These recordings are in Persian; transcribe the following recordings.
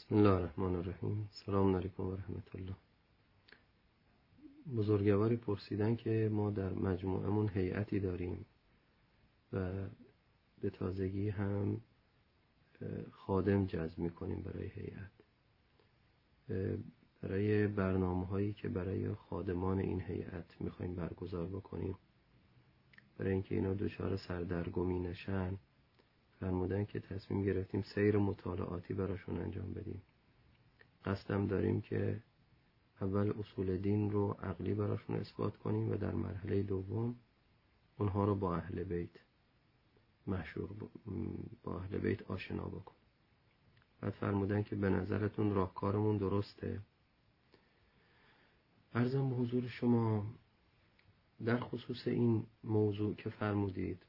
بسم الله الرحمن الرحیم. سلام علیکم و رحمت الله. بزرگواری پرسیدن که ما در مجموعمون هیئتی داریم و به تازگی هم خادم جذب میکنیم برای هیئت، برای برنامه هایی که برای خادمان این هیئت میخوایم برگزار بکنیم، برای اینکه اینا دچار سردرگمی نشن، فرمودن که تصمیم گرفتیم سیر مطالعاتی براشون انجام بدیم. قصدم داریم که اول اصول دین رو عقلی براشون اثبات کنیم و در مرحله دوم اونها رو با اهل بیت با اهل بیت آشنا بکن. بعد فرمودن که به نظرتون راهکارمون درسته؟ عرضم به حضور شما در خصوص این موضوع که فرمودید،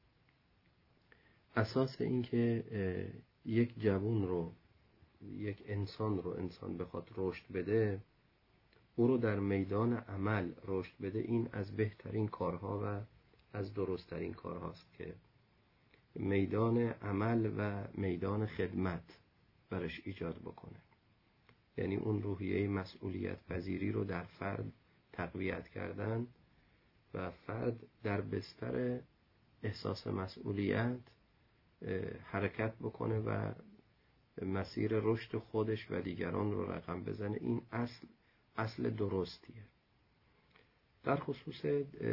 اساس این که یک جوان رو، یک انسان بخواد رشد بده، او رو در میدان عمل رشد بده، این از بهترین کارها و از درستترین کارهاست که میدان عمل و میدان خدمت برش ایجاد بکنه. یعنی اون روحیه مسئولیت پذیری رو در فرد تقویت کردن و فرد در بستر احساس مسئولیت حرکت بکنه و مسیر رشد خودش و دیگران رو رقم بزنه. این اصل درستیه. در خصوص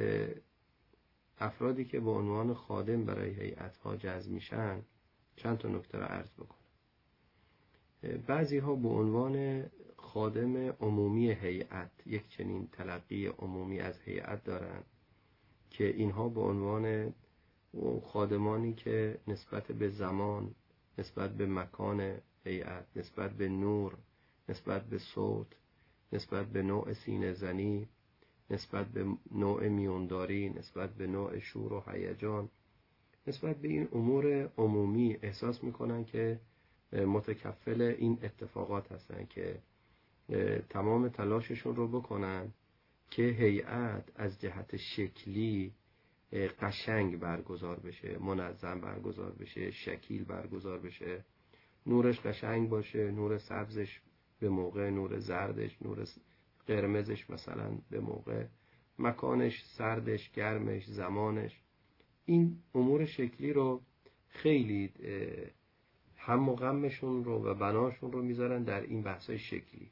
افرادی که به عنوان خادم برای هیئت‌ها جذب میشن، چند تا نکته رو عرض بکنم. بعضی ها به عنوان خادم عمومی هیئت یک چنین تلقی عمومی از هیئت دارن که اینها به عنوان خادمانی که نسبت به زمان، نسبت به مکان هیئت، نسبت به نور، نسبت به صوت، نسبت به نوع سینه زنی، نسبت به نوع میونداری، نسبت به نوع شور و هیجان، نسبت به این امور عمومی احساس میکنن که متکفل این اتفاقات هستن که تمام تلاششون رو بکنن که هیئت از جهت شکلی قشنگ برگزار بشه، منظم برگزار بشه، شکیل برگزار بشه، نورش قشنگ باشه، نور سبزش به موقع، نور زردش، نور قرمزش مثلا به موقع، مکانش، سردش، گرمش، زمانش. این امور شکلی رو خیلی هم و غمشون رو و بناشون رو میذارن در این بحثای شکلی.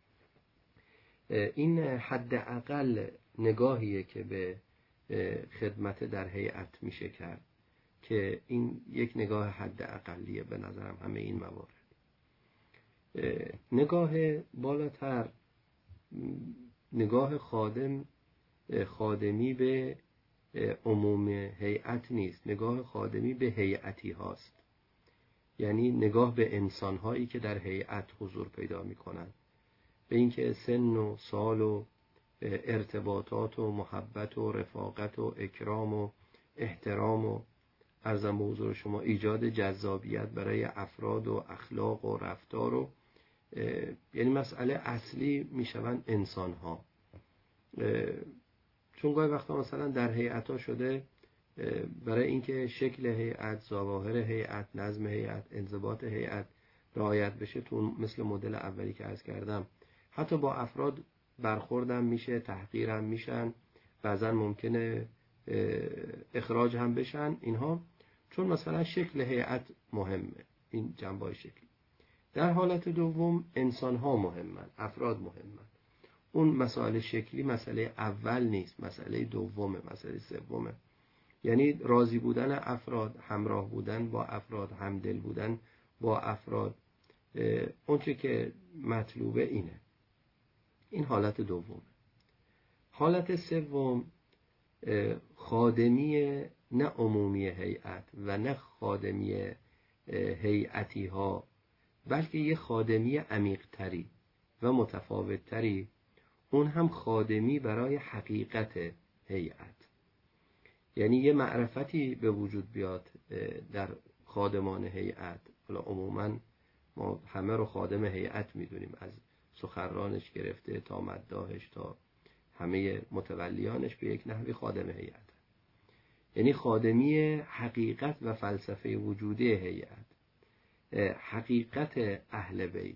این حداقل نگاهیه که به خدمت در هیئت میشه کرد که این یک نگاه حداقلیه به نظرم همه این موارد. نگاه بالاتر، نگاه خادمی به عموم هیئت نیست، نگاه خادمی به هیئتی هاست. یعنی نگاه به انسان هایی که در هیئت حضور پیدا میکنن، به اینکه سن و سال و ارتباطات و محبت و رفاقت و اکرام و احترام و عرضم به حضور شما ایجاد جذابیت برای افراد و اخلاق و رفتار و یعنی مسئله اصلی میشون انسان ها. چون گاهی وقتا مثلا در هیئت ها شده برای اینکه شکل هیئت، ظواهر هیئت، نظم هیئت، انضباط هیئت رعایت بشه، تو مثل مدل اولی که عرض کردم حتی با افراد برخوردم میشه، تحقیرم میشن، بعضا ممکنه اخراج هم بشن اینها، چون مثلا شکل هیئت مهمه، این جنبه شکلی. در حالت دوم انسان ها مهمن، افراد مهمن. اون مسائل شکلی مسئله اول نیست، مسئله دومه، مسئله سومه. یعنی راضی بودن افراد، همراه بودن با افراد، همدل بودن با افراد، اونچه که مطلوبه اینه. این حالت دومه. حالت سوم خادمی نه عمومی هیئت و نه خادمی هیئتی ها، بلکه یه خادمی عمیق تری و متفاوت تری، اون هم خادمی برای حقیقت هیئت. یعنی یه معرفتی به وجود بیاد در خادمان هیئت. حالا عموما ما همه رو خادم هیئت میدونیم، از سخنرانش گرفته تا مداحش تا همه متولیانش به یک نحوی خادم هیئت. یعنی خادمی حقیقت و فلسفه وجودی هیئت. حقیقت اهل بیت،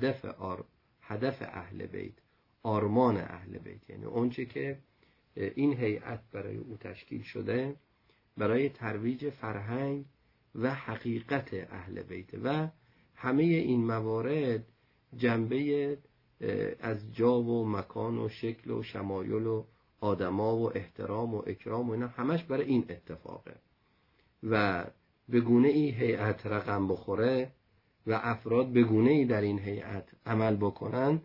هدف اهل بیت، آرمان اهل بیت، یعنی اونچه که این هیئت برای او تشکیل شده برای ترویج فرهنگ و حقیقت اهل بیت و همه این موارد جنبه از جا و مکان و شکل و شمایل و آدما و احترام و اکرام و اینا همش برای این اتفاقه و به گونه ای هیئت رقم بخوره و افراد به گونه ای در این هیئت عمل بکنن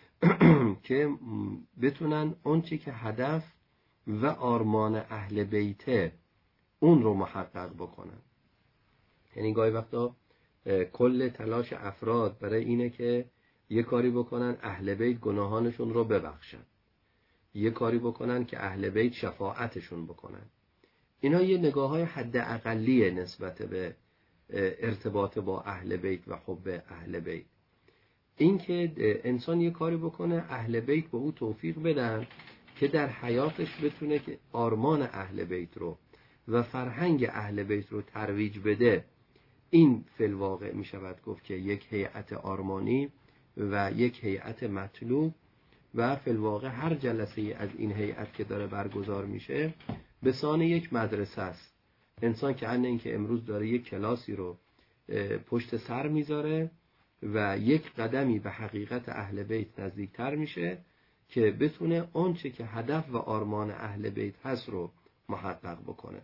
که بتونن اونچه که هدف و آرمان اهل بیته اون رو محقق بکنن. یعنی گاهی وقتا کل تلاش افراد برای اینه که یه کاری بکنن اهل بیت گناهانشون رو ببخشن، یه کاری بکنن که اهل بیت شفاعتشون بکنن. اینا یه نگاه‌های حد اقلیه نسبت به ارتباط با اهل بیت و حب اهل بیت. این که انسان یه کاری بکنه اهل بیت به او توفیق بدن که در حیاتش بتونه که آرمان اهل بیت رو و فرهنگ اهل بیت رو ترویج بده، این فی الواقع می شود گفت که یک هیئت آرمانی و یک هیئت مطلوب و فی الواقع هر جلسه از این هیئت که داره برگزار میشه به سان یک مدرسه است. انسان که اینکه امروز داره یک کلاسی رو پشت سر میذاره و یک قدمی به حقیقت اهل بیت نزدیکتر میشه که بتونه آنچه که هدف و آرمان اهل بیت هست رو محقق بکنه.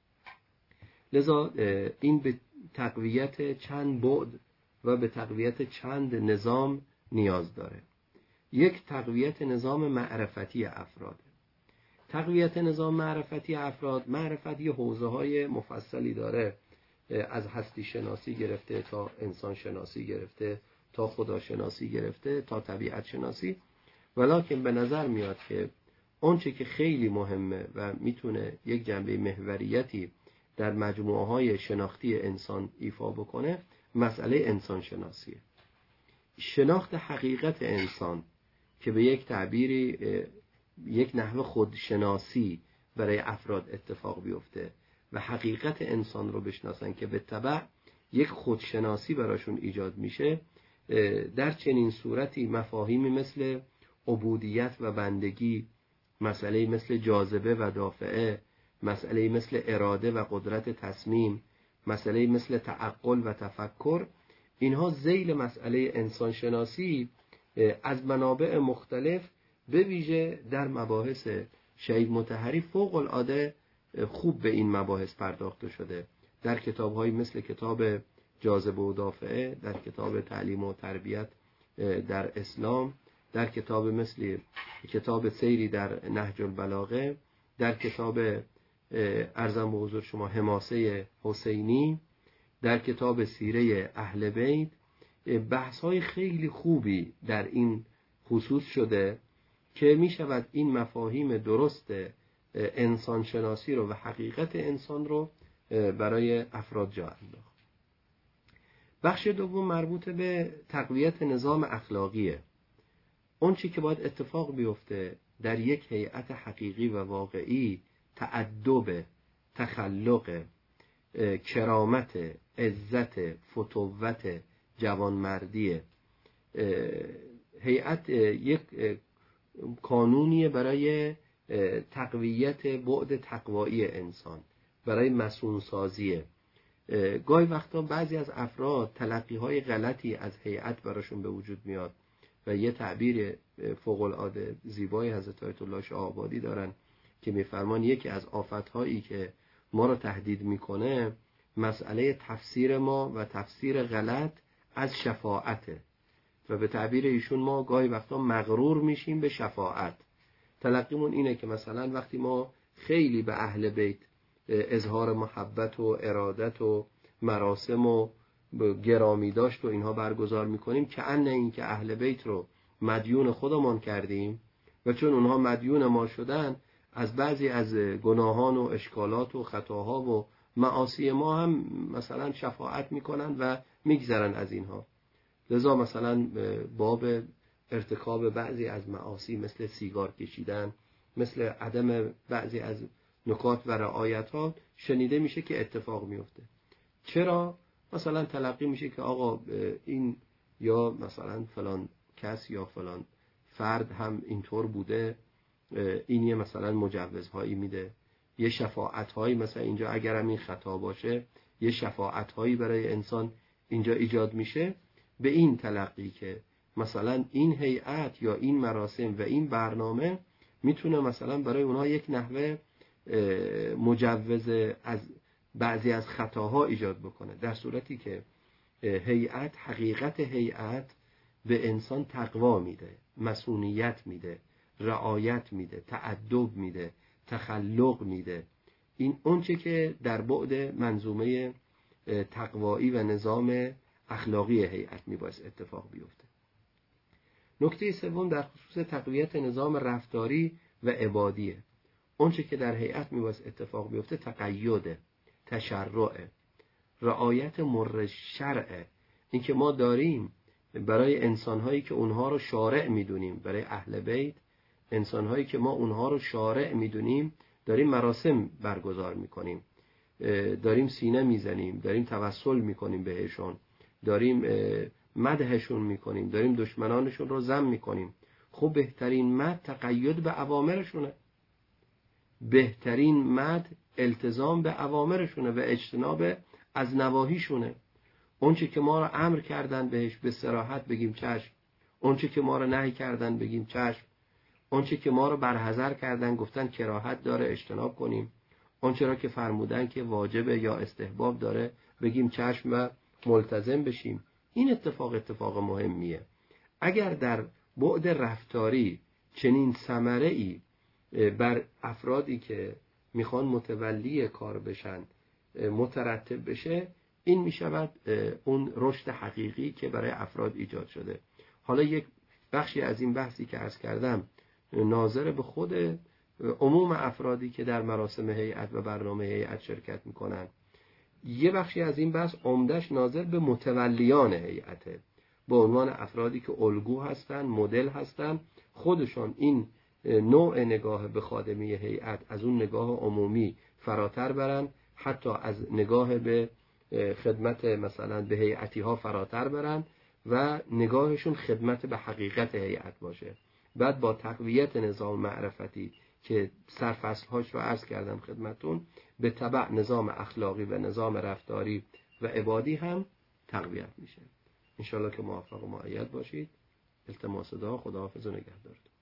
لذا این به تقویت چند بعد و به تقویت چند نظام نیاز داره. یک، تقویت نظام معرفتی افراد. تقویت نظام معرفتی افراد، معرفت یه حوزه‌های مفصلی داره، از هستی شناسی گرفته تا انسان شناسی گرفته تا خداشناسی گرفته تا طبیعت شناسی، ولکن به نظر میاد که اونچه که خیلی مهمه و میتونه یک جنبه محوریتی در مجموعه‌های شناختی انسان ایفا بکنه مسئله انسان شناسیه. شناخت حقیقت انسان که به یک تعبیری یک نحو خودشناسی برای افراد اتفاق بیفته و حقیقت انسان رو بشناسن که به تبع یک خودشناسی براشون ایجاد میشه، در چنین صورتی مفاهیمی مثل عبودیت و بندگی، مسئله مثل جاذبه و دافعه، مسئله مثل اراده و قدرت تصمیم، مسئله مثل تعقل و تفکر، اینها ذیل مسئله انسانشناسی از منابع مختلف به ویژه در مباحث شهید مطهری فوق العاده خوب به این مباحث پرداخته شده. در کتاب‌هایی مثل کتاب جاذبه و دافعه، در کتاب تعلیم و تربیت در اسلام، در کتاب مثل کتاب سیری در نهج البلاغه، در کتاب ارزم به حضور شما حماسه حسینی، در کتاب سیره اهل بیت بحث‌های خیلی خوبی در این خصوص شده که می شود این مفاهیم درست انسان شناسی رو و حقیقت انسان رو برای افراد جا انداخت. بخش دوم مربوط به تقویت نظام اخلاقیه. اون چی که باید اتفاق بیفته در یک هیئت حقیقی و واقعی، تأدب، تخلق، کرامت، عزت، فتوت، جوانمردی. هیئت یک قانونیه برای تقویت بعد تقوایی انسان، برای مسئول سازیه. گاهی وقتا بعضی از افراد تلقی‌های غلطی از هیئت براشون به وجود میاد و یه تعبیر فوق العاده زیبای حضرت آیت الله شاه آبادی دارن که میفرمان یکی از آفت‌هایی که ما رو تهدید میکنه مسئله تفسیر ما و تفسیر غلط از شفاعته و به تعبیر ایشون ما گاهی وقتا مغرور میشیم به شفاعت. تلقیمون اینه که مثلا وقتی ما خیلی به اهل بیت اظهار محبت و ارادت و مراسم و گرامی داشت و اینها برگزار میکنیم که ان این که اهل بیت رو مدیون خودمان کردیم و چون اونها مدیون ما شدن از بعضی از گناهان و اشکالات و خطاها و معاصی ما هم مثلا شفاعت میکنن و میگذرن از اینها. لذا مثلا باب ارتکاب بعضی از معاصی مثل سیگار کشیدن، مثل عدم بعضی از نکات و رعایت ها شنیده میشه که اتفاق میفته. چرا؟ مثلا تلقی میشه که آقا این یا مثلا فلان کس یا فلان فرد هم اینطور بوده، این یه مثلا مجوزهایی میده، یه شفاعتهایی، مثلا اینجا اگرم این خطا باشه یه شفاعتهایی برای انسان اینجا ایجاد میشه. به این تلقی که مثلا این هیئت یا این مراسم و این برنامه میتونه مثلا برای اونها یک نحوه مجوز از بعضی از خطاها ایجاد بکنه، در صورتی که هیئت، حقیقت هیئت به انسان تقوا میده، مسئولیت میده، رعایت میده، تأدب میده، تخلق میده. این اونچه که در بعد منظومه تقوایی و نظام اخلاقی هیئت میباید اتفاق بیفته. نکته سوم در خصوص تقویت نظام رفتاری و عبادیه. اونچه که در هیئت میباید اتفاق بیفته تقید، تشرع، رعایت مر شرع. این که ما داریم برای انسانهایی که اونها رو شارع میدونیم، برای اهل بیت، انسانهایی که ما اونها رو شارع میدونیم، داریم مراسم برگزار میکنیم، داریم سینه میزنیم، داریم توسل میکنیم بهشون، داریم مدحشون میکنیم، داریم دشمنانشون رو ذم میکنیم. خب بهترین مدح تقید به اوامرشونه، بهترین مدح التزام به اوامرشونه و اجتناب از نواهیشونه. اونچه که ما رو امر کردن بهش به صراحت بگیم چشم، اونچه که ما رو نهی کردن بگیم چشم، اونچه که ما رو برحذر کردن گفتن کراهت داره اجتناب کنیم، اونچه را که فرمودن که واجبه یا استحباب داره بگیم چشم و ملتزم بشیم. این اتفاق مهمیه. اگر در بعد رفتاری چنین ثمره‌ای بر افرادی که میخوان متولی کار بشن مترتب بشه، این میشود اون رشد حقیقی که برای افراد ایجاد شده. حالا یک بخشی از این بحثی که عرض کردم ناظر به خود عموم افرادی که در مراسم هیئت و برنامه هیئت شرکت میکنن، یه بخشی از این بحث عمدش ناظر به متولیان هیئته، به عنوان افرادی که الگو هستن، مدل هستن، خودشون این نوع نگاه به خادمی هیئت از اون نگاه عمومی فراتر برن، حتی از نگاه به خدمت مثلا به هیئتی ها فراتر برن و نگاهشون خدمت به حقیقت هیئت باشه. بعد با تقویت نظام معرفتی که سرفصل‌هاش رو عرض کردم خدمتون، به تبع نظام اخلاقی و نظام رفتاری و عبادی هم تقویت میشه. انشالله که موفق و مؤید باشید. التماس دعا. خداحافظ و نگهدارتون.